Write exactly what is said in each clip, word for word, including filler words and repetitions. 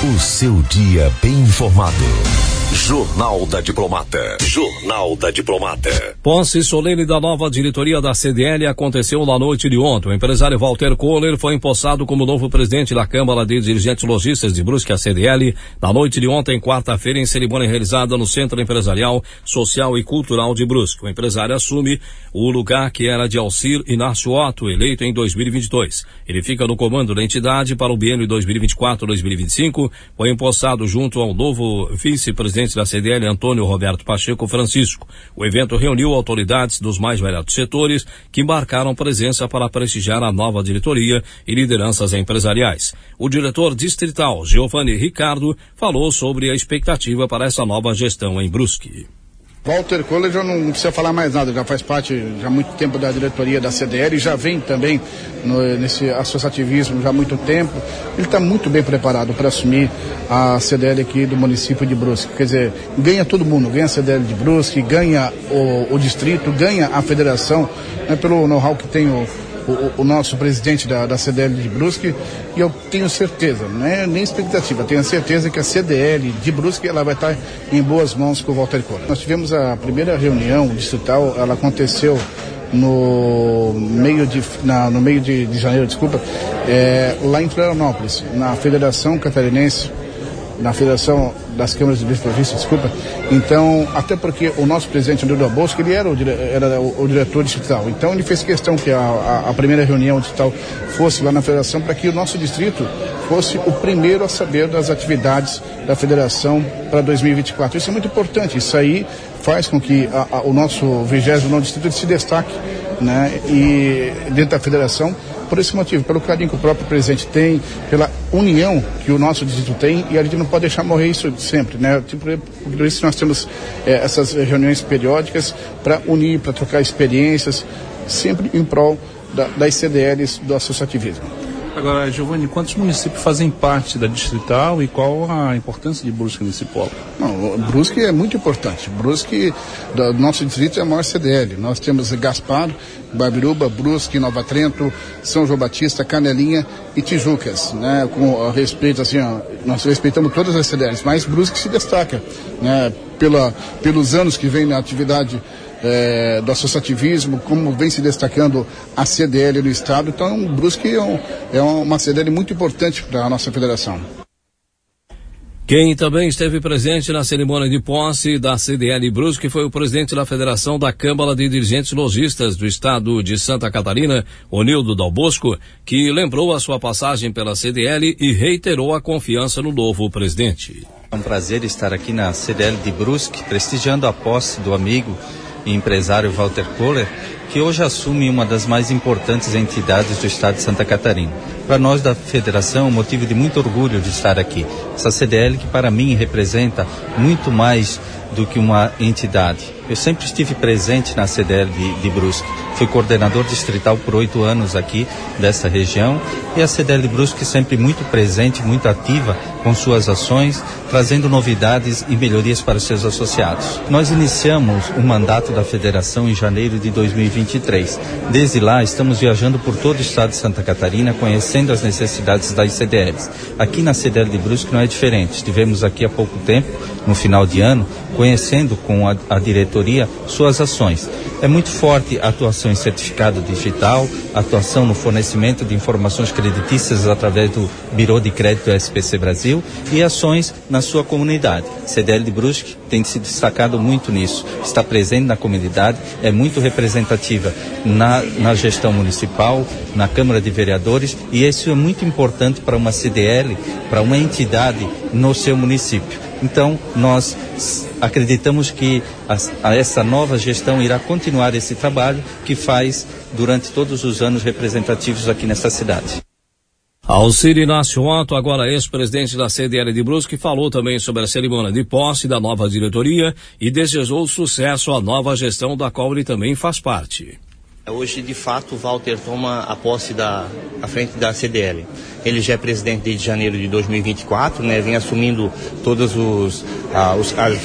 O seu dia bem informado. Jornal da Diplomata. Jornal da Diplomata. Posse solene da nova diretoria da C D L aconteceu na noite de ontem. O empresário Walter Kohler foi empossado como novo presidente da Câmara de Dirigentes Lojistas de Brusque, a C D L, na noite de ontem, quarta-feira, em cerimônia realizada no Centro Empresarial, Social e Cultural de Brusque. O empresário assume o lugar que era de Alcir Inácio Otto, eleito em dois mil e vinte e dois. Ele fica no comando da entidade para o biênio dois mil e vinte e quatro a dois mil e vinte e cinco. Foi empossado junto ao novo vice-presidente da C D L, Antônio Roberto Pacheco Francisco. O evento reuniu autoridades dos mais variados setores que marcaram presença para prestigiar a nova diretoria e lideranças empresariais. O diretor distrital, Giovanni Ricardo, falou sobre a expectativa para essa nova gestão em Brusque. Walter Kohler já não precisa falar mais nada, já faz parte já há muito tempo da diretoria da C D L, já vem também no, nesse associativismo já há muito tempo. Ele está muito bem preparado para assumir a C D L aqui do município de Brusque. Quer dizer, ganha todo mundo, ganha a C D L de Brusque, ganha o, o distrito, ganha a federação, né, pelo know-how que tem o O, o nosso presidente da, da C D L de Brusque, e eu tenho certeza, não é nem expectativa, tenho certeza que a C D L de Brusque ela vai estar em boas mãos com o Walter Kohler. Nós tivemos a primeira reunião distrital, ela aconteceu no meio de, na, no meio de, de janeiro, desculpa, é, lá em Florianópolis, na Federação Catarinense, na Federação das Câmaras de Lojistas, desculpa. Então, até porque o nosso presidente, André Bosco, ele era o, era o, o diretor distrital. Então, ele fez questão que a, a, a primeira reunião distrital fosse lá na federação para que o nosso distrito fosse o primeiro a saber das atividades da federação para dois mil e vinte e quatro. Isso é muito importante. Isso aí faz com que a, a, o nosso vigésimo nono distrito se destaque, né, e dentro da federação. Por esse motivo, pelo carinho que o próprio presidente tem, pela união que o nosso distrito tem, e a gente não pode deixar morrer isso sempre, né? Por isso nós temos é, essas reuniões periódicas para unir, para trocar experiências, sempre em prol da, das C D Ls do associativismo. Agora, Giovanni, quantos municípios fazem parte da distrital e qual a importância de Brusque nesse polo? Não, Brusque é muito importante. Brusque, do nosso distrito, é a maior C D L. Nós temos Gaspar, Babiruba, Brusque, Nova Trento, São João Batista, Canelinha e Tijucas, né? Com respeito, assim, ó, nós respeitamos todas as C D Ls, mas Brusque se destaca, né? Pela, pelos anos que vem na atividade É, do associativismo, como vem se destacando a C D L no estado. Então, Brusque é, um, é uma C D L muito importante para a nossa federação. Quem também esteve presente na cerimônia de posse da C D L Brusque foi o presidente da Federação da Câmara de Dirigentes Lojistas do estado de Santa Catarina, Onildo Dal Bosco, que lembrou a sua passagem pela C D L e reiterou a confiança no novo presidente. É um prazer estar aqui na C D L de Brusque, prestigiando a posse do amigo e empresário Walter Kohler, que hoje assume uma das mais importantes entidades do estado de Santa Catarina. Para nós da federação, é um motivo de muito orgulho de estar aqui. Essa C D L que para mim representa muito mais do que uma entidade. Eu sempre estive presente na C D L de, de Brusque. Fui coordenador distrital por oito anos aqui dessa região, e a C D L de Brusque sempre muito presente, muito ativa com suas ações, trazendo novidades e melhorias para os seus associados. Nós iniciamos o mandato da federação em janeiro de dois mil e vinte e três. Desde lá, estamos viajando por todo o estado de Santa Catarina, conhecendo as necessidades das C D Ls. Aqui na C D L de Brusque não é diferente. Estivemos aqui há pouco tempo, no final de ano, conhecendo com a, a diretoria suas ações. É muito forte a atuação em certificado digital, atuação no fornecimento de informações creditícias através do Birô de Crédito S P C Brasil e ações na sua comunidade. C D L de Brusque tem se destacado muito nisso, está presente na comunidade, é muito representativa na, na gestão municipal, na Câmara de Vereadores, e isso é muito importante para uma C D L, para uma entidade no seu município. Então, nós acreditamos que a, a essa nova gestão irá continuar esse trabalho que faz durante todos os anos representativos aqui nessa cidade. Alcir Inácio Otto, agora ex-presidente da C D L de Brusque, falou também sobre a cerimônia de posse da nova diretoria e desejou sucesso à nova gestão da qual ele também faz parte. Hoje, de fato, o Walter toma a posse da à frente da C D L. Ele já é presidente desde janeiro de dois mil e vinte e quatro, né? Vem assumindo todos os, ah, os, as,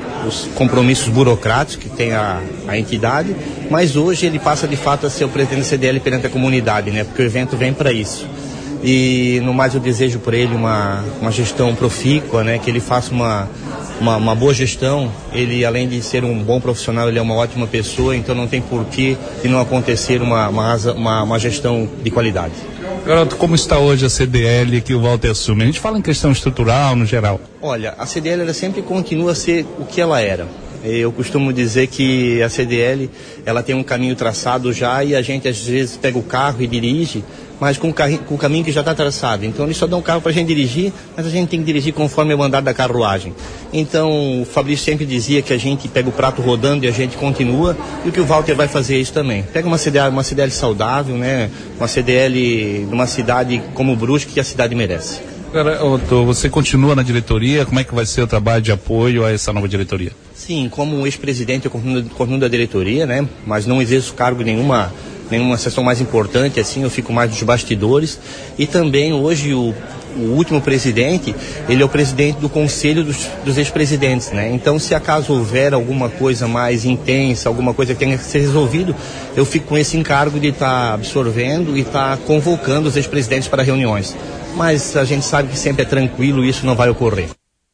os compromissos burocráticos que tem a, a entidade, mas hoje ele passa de fato a ser o presidente da C D L perante a comunidade, né? Porque o evento vem para isso. e no mais eu desejo por ele uma, uma gestão profícua, né? Que ele faça uma, uma, uma boa gestão. Ele, além de ser um bom profissional, ele é uma ótima pessoa, então não tem porquê de não acontecer uma, uma, uma, uma gestão de qualidade. Garoto, como está hoje a C D L que o Walter assume? A gente fala em questão estrutural, no geral. Olha, a C D L ela sempre continua a ser o que ela era. Eu costumo dizer que a C D L ela tem um caminho traçado já e a gente às vezes pega o carro e dirige, mas com o, carri- com o caminho que já está traçado. Então eles só dão um carro para a gente dirigir, mas a gente tem que dirigir conforme o andar da carruagem. Então o Fabrício sempre dizia que a gente pega o prato rodando e a gente continua, e o que o Walter vai fazer é isso também. Pega uma C D L, uma C D L saudável, né? Uma C D L numa cidade como Brusque que a cidade merece. Garoto, você continua na diretoria? Como é que vai ser o trabalho de apoio a essa nova diretoria? Sim, como ex-presidente eu continuo, continuo da diretoria, né? Mas não exerço cargo em nenhuma, nenhuma sessão mais importante, assim, eu fico mais dos bastidores. E também hoje o, o último presidente, ele é o presidente do conselho dos, dos ex-presidentes, né? Então se acaso houver alguma coisa mais intensa, alguma coisa que tenha que ser resolvido, eu fico com esse encargo de estar tá absorvendo e estar tá convocando os ex-presidentes para reuniões. Mas a gente sabe que sempre é tranquilo e isso não vai ocorrer.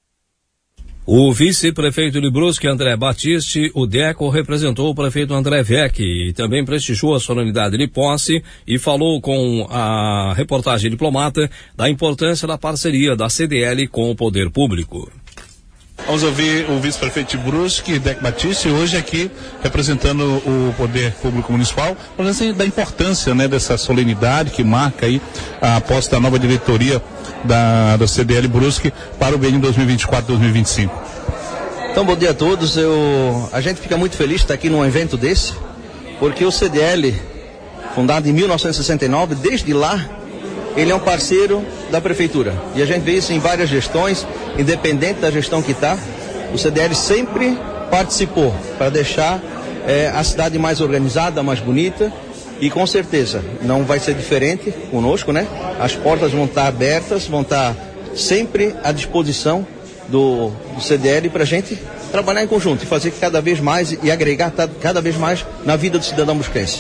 O vice-prefeito de Brusque, André Batiste, o DECO, representou o prefeito André Vec e também prestigiou a solenidade de posse e falou com a reportagem diplomata da importância da parceria da C D L com o poder público. Vamos ouvir o vice-prefeito de Brusque, Deco Batiste, hoje aqui representando o Poder Público Municipal, falando da importância, né, dessa solenidade que marca aí a posse da nova diretoria da, da C D L Brusque para o biênio dois mil e vinte e quatro a dois mil e vinte e cinco. Então, bom dia a todos. Eu, a gente fica muito feliz de estar aqui num evento desse, porque o C D L, fundado em mil novecentos e sessenta e nove, desde lá, ele é um parceiro da prefeitura. E a gente vê isso em várias gestões, independente da gestão que está, o C D L sempre participou para deixar é, a cidade mais organizada, mais bonita, e com certeza não vai ser diferente conosco, né? As portas vão estar abertas, vão estar sempre à disposição do, do C D L para a gente trabalhar em conjunto e fazer cada vez mais e agregar cada vez mais na vida do cidadão brusquense.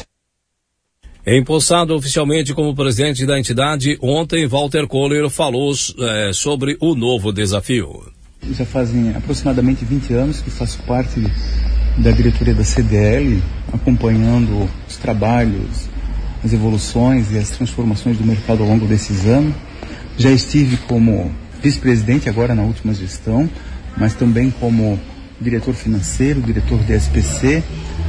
Empossado oficialmente como presidente da entidade, ontem Walter Kohler falou é, sobre o novo desafio. Já fazem aproximadamente vinte anos que faço parte da diretoria da C D L, acompanhando os trabalhos, as evoluções e as transformações do mercado ao longo desses anos. Já estive como vice-presidente agora na última gestão, mas também como diretor financeiro, diretor de S P C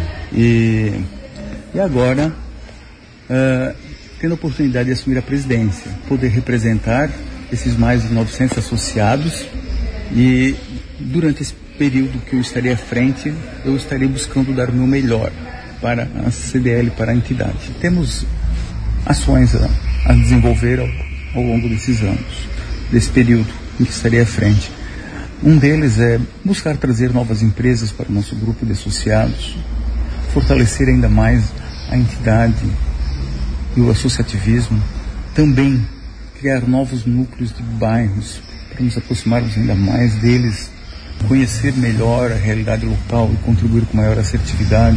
e, e agora Uh, tendo a oportunidade de assumir a presidência, poder representar esses mais de novecentos associados e durante esse período que eu estarei à frente, eu estarei buscando dar o meu melhor para a C D L, para a entidade. Temos ações a, a desenvolver ao, ao longo desses anos, desse período em que estarei à frente. Um deles é buscar trazer novas empresas para o nosso grupo de associados, fortalecer ainda mais a entidade e o associativismo, também criar novos núcleos de bairros para nos aproximarmos ainda mais deles, conhecer melhor a realidade local e contribuir com maior assertividade,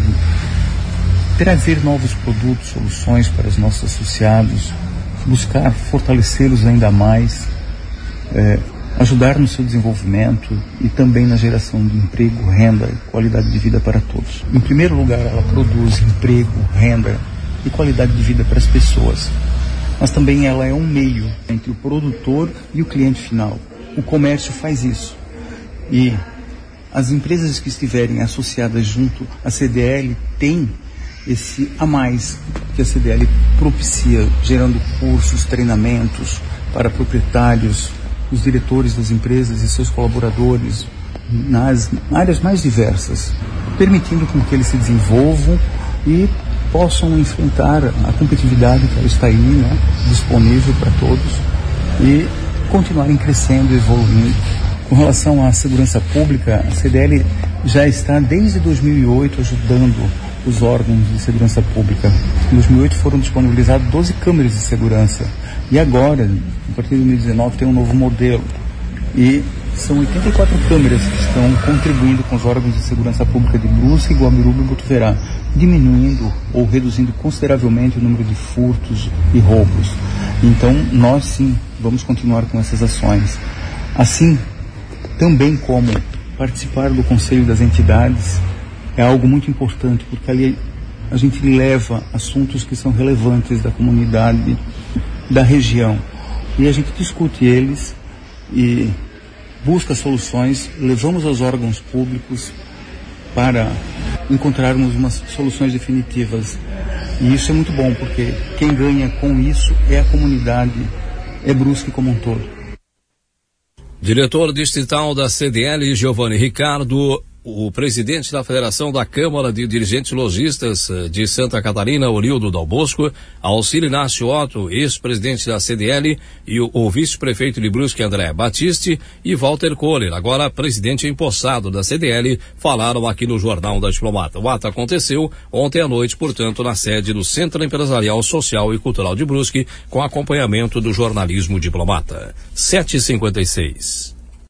trazer novos produtos, soluções para os nossos associados, buscar fortalecê-los ainda mais, é, ajudar no seu desenvolvimento e também na geração de emprego, renda e qualidade de vida para todos. Em primeiro lugar, ela produz emprego, renda e qualidade de vida para as pessoas, mas também ela é um meio entre o produtor e o cliente final. O comércio faz isso e as empresas que estiverem associadas junto à C D L têm esse a mais que a C D L propicia, gerando cursos, treinamentos para proprietários, os diretores das empresas e seus colaboradores nas áreas mais diversas, permitindo com que eles se desenvolvam e possam enfrentar a competitividade que ela está aí, né, disponível para todos e continuarem crescendo e evoluindo. Com relação à segurança pública, a C D L já está desde dois mil e oito ajudando os órgãos de segurança pública. Em dois mil e oito foram disponibilizadas doze câmeras de segurança e agora, a partir de dois mil e dezenove, tem um novo modelo e são oitenta e quatro câmeras que estão contribuindo com os órgãos de segurança pública de Brusque, Guamiruba e Botuverá, diminuindo ou reduzindo consideravelmente o número de furtos e roubos. Então, nós sim, vamos continuar com essas ações. Assim, também como participar do Conselho das Entidades é algo muito importante, porque ali a gente leva assuntos que são relevantes da comunidade, da região, e a gente discute eles e busca soluções, levamos aos órgãos públicos para encontrarmos umas soluções definitivas. E isso é muito bom, porque quem ganha com isso é a comunidade, é Brusque como um todo. Diretor distrital da C D L, Giovanni Ricardo, o presidente da Federação da Câmara de Dirigentes Lojistas de Santa Catarina, Orildo Dal Bosco, Alcílio Inácio Otto, ex-presidente da C D L, e o, o vice-prefeito de Brusque, André Batiste, e Walter Kohler, agora presidente empossado da C D L, falaram aqui no Jornal da Diplomata. O ato aconteceu ontem à noite, portanto, na sede do Centro Empresarial, Social e Cultural de Brusque, com acompanhamento do jornalismo Diplomata. sete e cinquenta e seis.